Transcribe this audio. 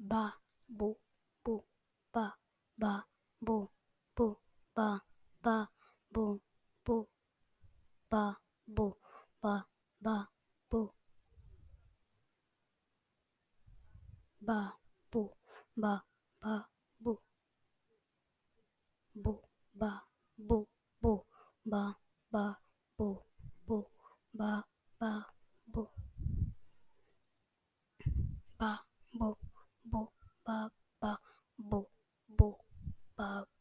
ba bu bu ba ba bu bu ba ba bu bu ba bu ba ba bu ba bu ba ba bu bu ba bu bu ba ba bu bu ba ba bu ba bu bu ba ba bu bu ba